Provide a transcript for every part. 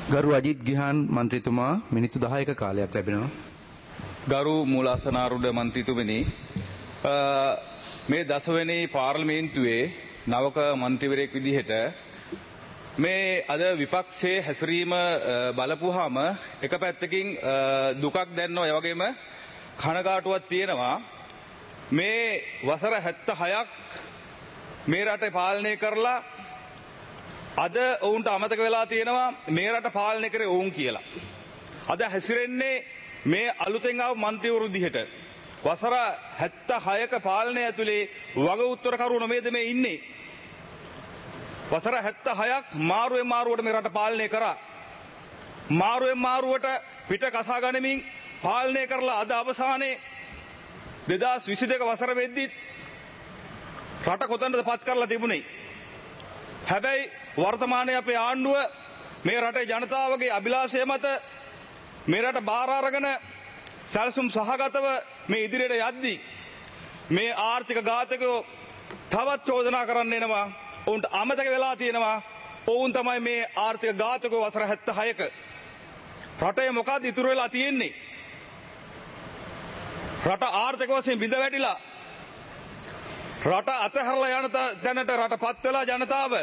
ගරු අජිත් ගිහාන් මන්ත්‍රීතුමා මිනිත්තු 10ක කාලයක් ලැබෙනවා. ගරු මූලාසනාරූඪ මන්ත්‍රීතුමනි, මේ දසවෙනි පාර්ලිමේන්තුවේ නවක මන්ත්‍රීවරයෙක් විදිහට මේ අද විපක්ෂයේ හැසිරීම බලපුවාම එක පැත්තකින් දුකක් දැනෙනවා, ඒ වගේම කනගාටුවක් තියෙනවා. මේ වසර 76ක් මේ රට පාලනය කරලා අද ඔවුන්ට අමතක වෙලා තියෙනවා මේ රට පාලනය කරේ ඔවුන් කියලා. අද හැසිරෙන්නේ මේ අලුතෙන් ආව මන්ත්‍රීවරු විදිහට. වසර 76ක පාලනය ඇතුලේ වග උත්තරකරු නෙමෙයිද මේ ඉන්නේ. වසර 76ක් මාරුවේ මාරුවට මේ රට පාලනය කරා. මාරුවේ මාරුවට පිට කසා ගනිමින් පාලනය කරලා අද අවසානයේ 2022 වසර වෙද්දි රට කොතනද පත් කරලා තිබුණේ. හැබැයි වර්තමානයේ අපේ ආණ්ඩුව මේ රටේ ජනතාවගේ අභිලාෂය මත මේ රට බාර අරගෙන සැලසුම් සහගතව මේ ඉදිරියට යද්දී මේ ආර්ථික ඝාතකයෝ තවත් චෝදනා කරන්න එනවා. ඔවුන්ට අමතක වෙලා තියෙනවා ඔවුන් තමයි මේ ආර්ථික ඝාතකයෝ වසර 76ක. රටේ මොකක්ද ඉතුරු වෙලා තියෙන්නේ? රට ආර්ථික වශයෙන් බිඳ වැටිලා රට අතහැරලා යන තැනට රටපත් වෙලා ජනතාව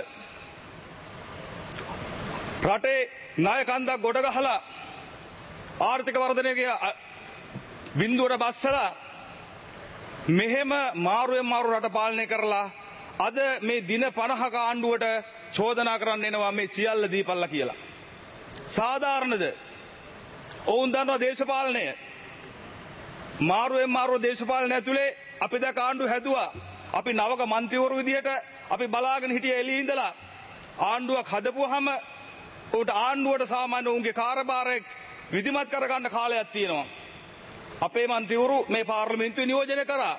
රටේ ණය කන්දක් ගොඩ ගහලා ආර්ථික වර්ධනයේ බිඳුවට බස්සලා මෙහෙම මාරුවෙන් මාරු රට පාලනය කරලා අද මේ දින 50ක ආණ්ඩුවට චෝදනා කරන්න එනවා මේ සියල්ල දීපල්ලා කියලා. සාධාරණද? ඔවුන් දන්නවා දේශපාලනය මාරුවෙන් මාරු දේශපාලනය ඇතුලේ අපි දැන් ආණ්ඩුව හැදුවා. අපි නවක මන්ත්‍රීවරු විදිහට අපි බලාගෙන හිටිය එළියේ ඉඳලා ආණ්ඩුවක් හදපුවාම උට ආණ්ඩුවට සාමාන්‍ය උන්ගේ කාර්යභාරය විධිමත් කරගන්න කාලයක් තියෙනවා. අපේ මන්ත්‍රීවරු මේ පාර්ලිමේන්තුවේ නියෝජනය කරා.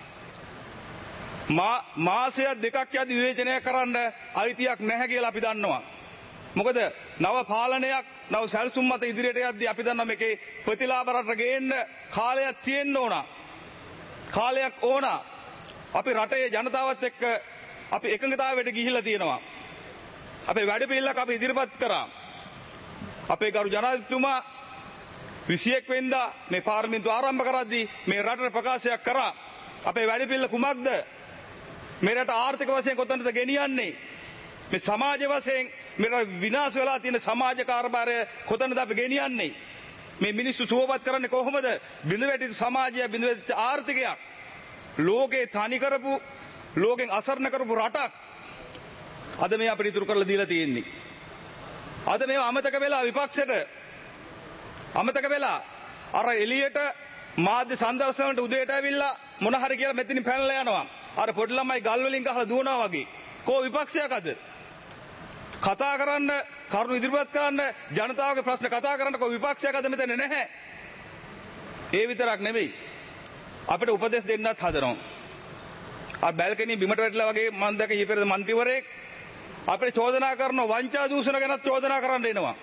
මාසයක් දෙකක් යද්දි විවේචනය කරන්න අයිතියක් නැහැ කියලා අපි දන්නවා. මොකද නව පාලනයක් නව සැලසුම් මත ඉදිරියට යද්දී අපි දන්නවා මේකේ ප්‍රතිලාභ රට ගේන්න කාලයක් තියෙන්න ඕන. කාලයක් ඕන. අපි රටේ ජනතාවත් එක්ක අපි එකඟතාවයට ගිහිල්ලා තියෙනවා. අපේ වැඩපිළිවෙලක් අපි ඉදිරිපත් කරා. අපේ ගරු ජනාධිපතිතුමා 21 වෙනිදා මේ පාර්ලිමේන්තුව ආරම්භ කරද්දී මේ රටට ප්‍රකාශයක් කරා. අපේ වැඩපිළිවෙල කුමක්ද? මේ රට ආර්ථික වශයෙන් කොතනද ගෙනියන්නේ? මේ සමාජ වශයෙන් මේ විනාශ වෙලා තියෙන සමාජ කාර්යභාරය කොතනද අපි ගෙනියන්නේ? මේ මිනිස්සු සුවපත් කරන්නේ කොහොමද? බිඳ වැටිච්ච සමාජය, බිඳ වැටිච්ච ආර්ථිකයක් ලෝකේ තනි කරපු, ලෝකෙන් අසරණ කරපු රටක් අද මේ අපිට ඉතුරු කරලා දීලා තියෙන්නේ. අද මේව අමතක වෙලා විපක්ෂයට අමතක වෙලා අර එළියට මාධ්‍ය සංදර්ශන වලට උදේට ඇවිල්ලා මොන හරි කියලා මෙතනින් පැනලා යනවා. අර පොඩි ළමයි ගල් වලින් ගහලා දුවනවා වගේ. කෝ විපක්ෂයක් අද? කතා කරන්න, කරුණු ඉදිරිපත් කරන්න, ජනතාවගේ ප්‍රශ්න කතා කරන්න කෝ විපක්ෂයක් අද මෙතන නැහැ. ඒ විතරක් නෙමෙයි. අපිට උපදෙස් දෙන්නත් හදනවා. ආ බැල්කනි බිමට වැටලා වගේ මම දැක ඊපෙරද මන්ත්‍රීවරයෙක් අපිට චෝදනා කරන වංචා දූෂණ ගැන චෝදනා කරන්න එනවා.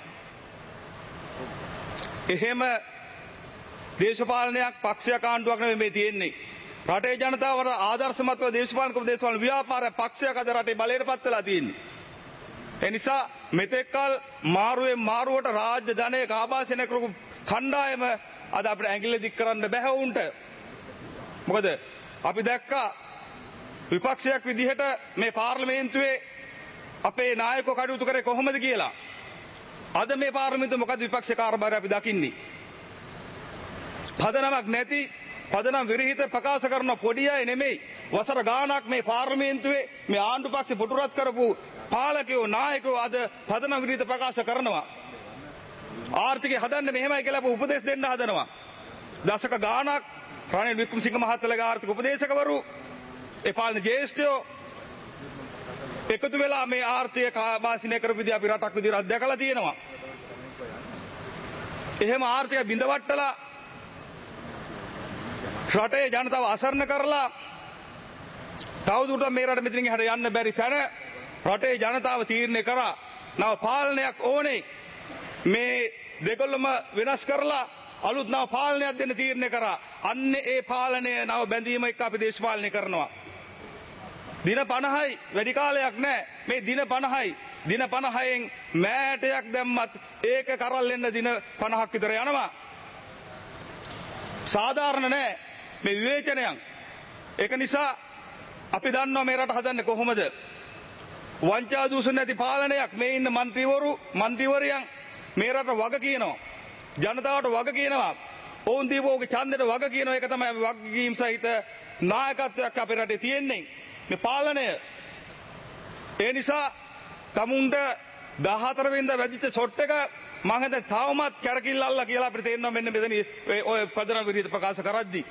එහෙම දේශපාලනයක් පක්ෂයක් ආණ්ඩුවක් නෙමෙයි මේ තියෙන්නේ. රටේ ජනතාවට ආදර්ශමත්ව දේශපාලන ව්‍යාපාර පක්ෂයක් අද රටේ බලයට පත් වෙලා තියෙන්නේ. ඒ නිසා මෙතෙක්කල් මාරුවේ මාරුවට රාජ්‍ය ධනය කාබාසනය කරපු කණ්ඩායම අද අපිට ඇඟිල්ල දික් කරන්න බැහැ උන්ට. මොකද අපි දැක්කා විපක්ෂයක් විදිහට මේ පාර්ලිමේන්තුවේ අපේ නායකයෝ කටයුතු කරේ කොහොමද කියලා. අද මේ පාර්ලිමේන්තුවේ මොකද විපක්ෂ කාර්යභාරය අපි දකින්නේ? පදනමක් නැති, පදනම් විරහිත ප්‍රකාශ කරන පොඩි අය නෙමෙයි. වසර ගාණක් මේ පාර්ලිමේන්තුවේ මේ ආණ්ඩු පක්ෂේ පුටුරත් කරපු පාලකයෝ නායකයෝ අද පදනම් විරහිත ප්‍රකාශ කරනවා. ආර්ථිකය හදන්න මෙහෙමයි කියලා උපදෙස් දෙන්න හදනවා. දශක ගාණක් රනිල් වික්‍රමසිංහ මහත්තයාගේ ආර්ථික උපදේශකවරු, ඒ පාලන ජ්‍යෙෂ්ඨයෝ එකතු වෙලා මේ ආර්ථික කාබාසිනය කරපු විදිහ අපි රටක් විදිහට අත්දැකලා තියෙනවා. එහෙම ආර්ථික බිඳවට්ටලා රටේ ජනතාව අසරණ කරලා තවදුරටත් මේ රට මෙතනින් එහාට යන්න බැරි තැන රටේ ජනතාව තීරණය කරා නව පාලනයක් ඕනේ. මේ දෙකොල්ලම වෙනස් කරලා අලුත් නව පාලනයක් දෙන්න තීරණය කරා. අන්න ඒ පාලනය නව බැඳීම එක්ක අපි දේශපාලනය කරනවා. දින 50යි වැඩි කාලයක් නැහැ. මේ දින 50යි දින 50න් මෑටයක් දැම්මත් ඒක කරල්ලෙන්න දින 50ක් විතර යනවා. සාධාරණ නෑ මේ විවේචනයන්. ඒක නිසා අපි දන්නවා මේ රට හදන්නේ කොහොමද? වංචා දූෂණ නැති පාලනයක්. මේ ඉන්න മന്ത്രിවරයන් මේ රට වග කියනවා. ජනතාවට වග කියනවා. ඔවුන් දීපෝගේ ඡන්දෙට වග කියනවා. ඒක තමයි අපි වගකීම් සහිත නායකත්වයක් අපේ රටේ තියෙන්නේ. මේ පාලනය. ඒ නිසා තමුන්ට 14 වෙනිදා වැදිච්ච ෂොට් එක මම හිතන්නේ තාමත් කැරකිල්ල අල්ලා කියලා අපිට තේරෙනවා මෙන්න මෙතන ඔය පදනම් විදිහට ප්‍රකාශ කරද්දී.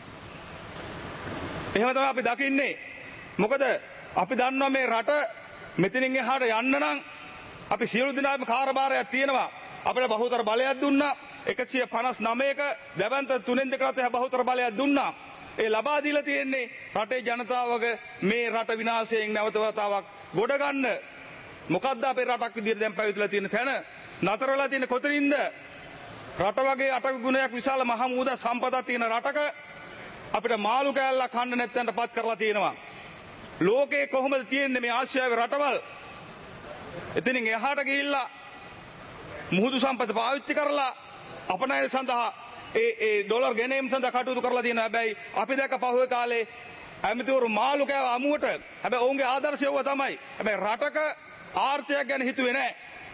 එහෙම තමයි අපි දකින්නේ. මොකද අපි දන්නවා මේ රට මෙතනින් එහාට යන්න නම් අපි සියලු දෙනාම කාර්යභාරයක් තියෙනවා. අපිට බහුතර බලයක් දුන්නා. 159ක දැවන්ත 3න් 2කට බහුතර බලයක් දුන්නා. ඒ ලබා දීලා තියෙන්නේ රටේ ජනතාවගේ මේ රට විනාශයෙන් නැවත වතාවක් ගොඩ ගන්න. මොකද්ද අපේ රටක් විදිහට දැන් පැවිදිලා තියෙන තැන? නතර වෙලා තියෙන කොතනින්ද? රට වගේ අටක ගුණයක් විශාල මහමූද සම්පතක් තියෙන රටක අපිට මාළු කෑල්ලක් කන්න නැත්තන්ට පත් කරලා තියෙනවා. ලෝකේ කොහොමද තියෙන්නේ මේ ආසියාවේ රටවල්? එතනින් එහාට ගිහිල්ලා මුහුදු සම්පත පාවිච්චි කරලා අපනයන සඳහා ඒ ඩොලර් ගෙනීම සඳහා කටයුතු කරලා තියෙනවා. හැබැයි අපි දැක්ක පහුවේ කාලේ ඇමතිවරු මාළු කෑව අමුවට. හැබැයි ඔවුන්ගේ ආදර්ශය වුණා තමයි. හැබැයි රටක ආර්ථිකයක් ගැන හිතුවේ නැහැ.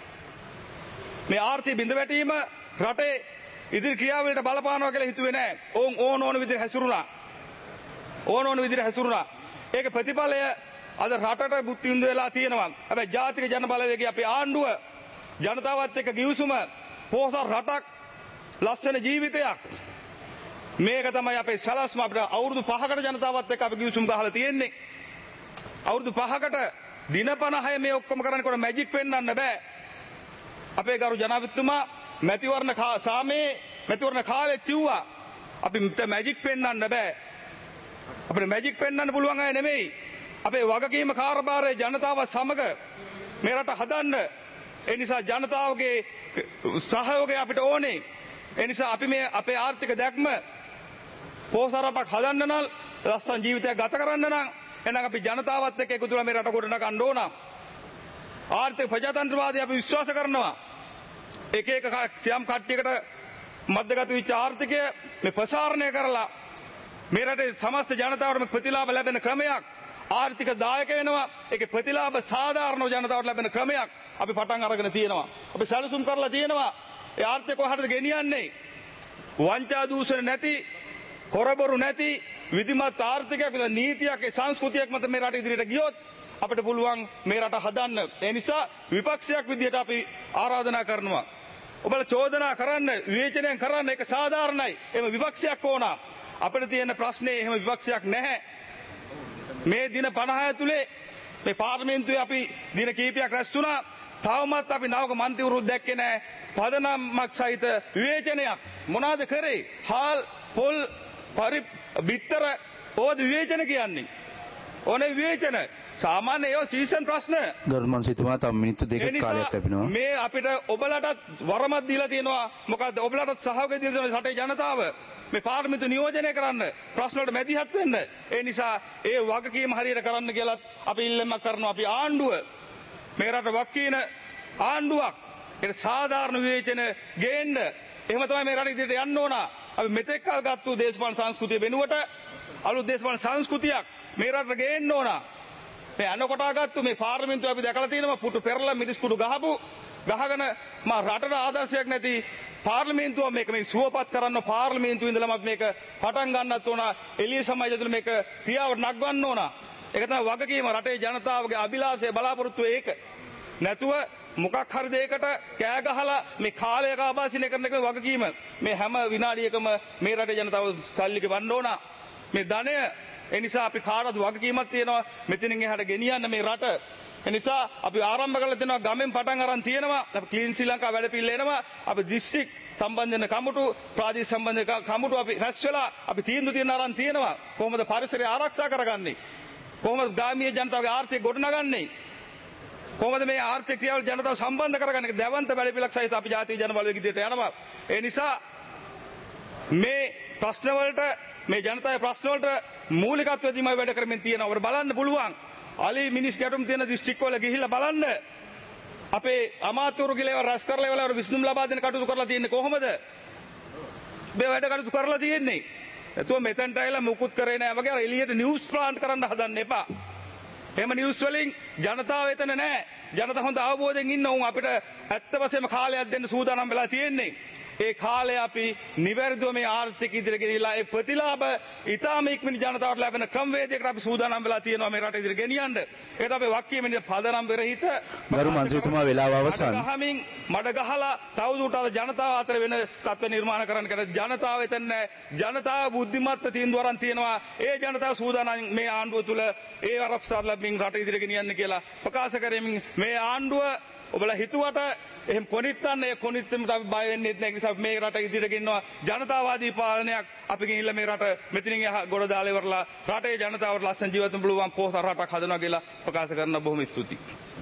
මේ ආර්ථික බිඳ වැටීම රටේ ඉදිරි ක්‍රියාවලියට බලපානවා කියලා හිතුවේ නැහැ. ඕන විදිහට හැසිරුණා. ඕන විදිහට හැසිරුණා. ඒක ප්‍රතිඵලය අද රටට බුද්ධි විඳ වෙලා තියෙනවා. හැබැයි ජාතික ජන බලවේගයේ අපේ ආණ්ඩුව ජනතාවත් එක්ක ගිවිසුම පොහොසත් රටක් ලස්සන ජීවිතයක්. මේක තමයි අපේ සලස්ම. අපිට අවුරුදු 5කට ජනතාවත් එක්ක අපි ගිවිසුම් ගහලා තියෙන්නේ. අවුරුදු 5කට දින 50 මේ ඔක්කොම කරන්නකොට මැජික් පෙන්වන්න බෑ. අපේ ගරු ජනාධිපතිතුමා මැතිවරණ කාලේ කිව්වා අපිට මැජික් පෙන්වන්න බෑ. අපිට මැජික් පෙන්වන්න පුළුවන් අය නෙමෙයි. අපේ වගකීම කාර්යභාරයේ ජනතාව සමග මේ රට හදන්න. ඒ නිසා ජනතාවගේ සහයෝගය අපිට ඕනේ. ඒ නිසා අපි මේ අපේ ආර්ථික දැක්ම පොහොසත් රටක් හදන්න නම් ලස්සන ජීවිතයක් ගත කරන්න නම් එහෙනම් අපි ජනතාවත් එක්ක එකතු වෙලා මේ රට ගොඩනගන්න ඕන. ආර්ථික ප්‍රජාතන්ත්‍රවාදී අපි විශ්වාස කරනවා. එක සියම් කට්ටියකට මැදගත වෙච්ච ආර්ථිකය මේ ප්‍රසාරණය කරලා මේ රටේ සමස්ත ජනතාවටම ප්‍රතිලාභ ලැබෙන ක්‍රමයක් ආර්ථික දායක වෙනවා. ඒකේ ප්‍රතිලාභ සාධාරණ ජනතාවට ලැබෙන ක්‍රමයක් අපි පටන් අරගෙන තියෙනවා. අපි සැලසුම් කරලා තියෙනවා. ඒ ආර්ථික කොහටද ගෙනියන්නේ? වංචා දූෂණ නැති, හොරබොරු නැති විධිමත් ආර්ථිකයක් නීතියක් සංස්කෘතියක් මත මේ රට ඉදිරියට ගියොත් අපිට පුළුවන් මේ රට හදන්න. ඒ නිසා විපක්ෂයක් විදිහට අපි ආරාධනා කරනවා. ඔබලා චෝදනා කරන්න, විවේචනය කරන්න ඒක සාධාරණයි. එහෙම විපක්ෂයක් ඕන. අපිට තියෙන ප්‍රශ්නේ එහෙම විපක්ෂයක් නැහැ. මේ දින 50 ඇතුලේ මේ පාර්ලිමේන්තුවේ අපි දින කීපයක් රැස් වුණා. තවමත් අපි නවක මන්ත්‍රීවරු දැක්කේ නැහැ. පදනමක් සහිත විවේචනයක් මොනවාද කරේ? හාල්, පොල්, බිත්තර ඕද විවේචන කියන්නේ. ඕනේ විවේචන. සාමාන්‍ය ඒවා සීසන් ප්‍රශ්න. ගරු මන්ත්‍රීතුමා තව මිනිත්තු 2ක කාලයක් ලැබෙනවා. මේ අපිට ඔබලටත් වරමක් දීලා තියෙනවා. මොකද්ද? ඔබලටත් සහයෝගය දීලා තියෙනවා රටේ ජනතාව. මේ පාර්ලිමේන්තු නියෝජනය කරන්න, ප්‍රශ්න වලට මැදිහත් වෙන්න. ඒ නිසා ඒ වගකීම හරියට කරන්න කියලාත් අපි ඉල්ලීමක් කරනවා. අපි ආණ්ඩුව මේ රට වක්කීන ආණ්ඩුවක්. ඒක සාධාරණ විවේචන ගේන්න. එහෙම තමයි මේ රට ඉදිරියට යන්න ඕන. අපි මෙතෙක් කල් ගත්තු දේශපාලන සංස්කෘතිය වෙනුවට අලුත් දේශපාලන සංස්කෘතියක් මේ රටට ගේන්න ඕන. මේ අනකොටාගත්තු මේ පාර්ලිමේන්තුව අපි දැකලා තියෙනවා පුටු පෙරලා මිරිස් කුඩු ගහගෙන මා රටට ආදර්ශයක් නැති පාර්ලිමේන්තුව මේක මේ සුවපත් කරන්න පාර්ලිමේන්තුවේ ඉඳලම අපි මේක පටන් ගන්නත් ඕන. එළිය සමාජය තුළ මේක ක්‍රියාවට නගවන්න ඕන. ඒක තමයි වගකීම. රටේ ජනතාවගේ අභිලාෂය බලාපොරොත්තුව ඒක. නැතුව මොකක් හරි දෙයකට කෑ ගහලා මේ කාලයක ආభాසනය කරන එක වගකීම. මේ හැම විනාඩියකම මේ රටේ ජනතාව සල්ලි ගෙවන්න ඕන. මේ ධනය ඒ නිසා අපි කාටවත් වගකීමක් තියෙනවා මෙතනින් එහාට ගෙනියන්න මේ රට. ඒ නිසා අපි ආරම්භ කරලා තියෙනවා ගමෙන් පටන් අරන් තියෙනවා. අපි ක්ලීන් ශ්‍රී ලංකා වැඩ පිළිවෙල එනවා. අපි දිස්ත්‍රික් සම්බන්ධන කමිටු, ප්‍රාදේශීය සම්බන්ධන කමිටු අපි රැස් වෙලා අපි තීන්දුව තියෙන අරන් තියෙනවා. කොහොමද පරිසරය ආරක්ෂා කරගන්නේ? කොහොමද ග්‍රාමීය ජනතාවගේ ආර්ථිකය ගොඩනගන්නේ? කොහොමද මේ ආර්ථික ක්‍රියාවල ජනතාව සම්බන්ධ කරගන්නේ? දැවන්ත වැඩ පිළිවෙලක් සහිත අපි ජාතික ජන බලවේග ඉදිරියට යනවා. ඒ නිසා මේ ප්‍රශ්න වලට මේ ජනතාවේ ප්‍රශ්න වලට මූලිකත්වය දීමයි වැඩ කරමින් තියෙනවා. ඔබට බලන්න පුළුවන්. අලි මිනිස් ගැටුම් තියෙන දිස්ත්‍රික්කවල ගිහිල්ලා බලන්න. අපේ අමාත්‍යවරු කියලා ඒවා රැස් කරලා ඒවල විසඳුම් ලබා දෙන්න කටයුතු කරලා තියෙන්නේ කොහොමද? මේ වැඩ කටයුතු කරලා තියෙන්නේ. එතුව මෙතනට ඇවිල්ලා මුකුත් කරේ නැහැ වගේ අර එළියට නිවුස් ප්ලාන්ට් කරන්න හදන්න එපා. එහෙම නිවුස් වලින් ජනතාව එතන නැහැ. ජනතාව හොඳ අවබෝධයෙන් ඉන්න උන් අපිට ඇත්ත වශයෙන්ම කාලයක් දෙන්න සූදානම් වෙලා තියෙන්නේ. ඒ කාලය අපි නිවැරදිව මේ ආර්ථික ඉදිරියට ගෙනියලා ඒ ප්‍රතිලාභ ඊටාම ඉක්මනින් ජනතාවට ලැබෙන ක්‍රමවේදයකට අපි සූදානම් වෙලා තියෙනවා මේ රට ඉදිරියට ගෙනියන්න. ඒක තමයි වක්කීමේ පදනම් පෙරහිත ගරු මන්ත්‍රීතුමා වෙලාව අවසන්. ගහමින් මඩ ගහලා තවදුරටත් ජනතාව අතර වෙන තත්ත්ව නිර්මාණ කරන්න කර ජනතාව එතන ජනතාව බුද්ධිමත්ව තීන්දුව අරන් තියෙනවා. ඒ ජනතාව සූදානම් මේ ආණ්ඩුව තුල ඒ අරප්සාර ලැබමින් රට ඉදිරියට ගෙනියන්න කියලා ප්‍රකාශ කරමින් මේ ආණ්ඩුව ඔබලා හිතුවට එහෙම කොනිත්තන්න ඒ කොනිත්තෙම අපි බය වෙන්නේ නැහැ. ඒ නිසා මේ රට ඉදිරියට ගෙනිනවා ජනතාවාදී පාලනයක් අපි ගිහිල්ලා මේ රට මෙතනින් ගොඩ දාලා ඉවරලා රටේ ජනතාවට ලස්සන ජීවිතම් පුළුවන් පොහොසත් රටක් හදනවා කියලා ප්‍රකාශ කරන බොහොම ස්තුතියි.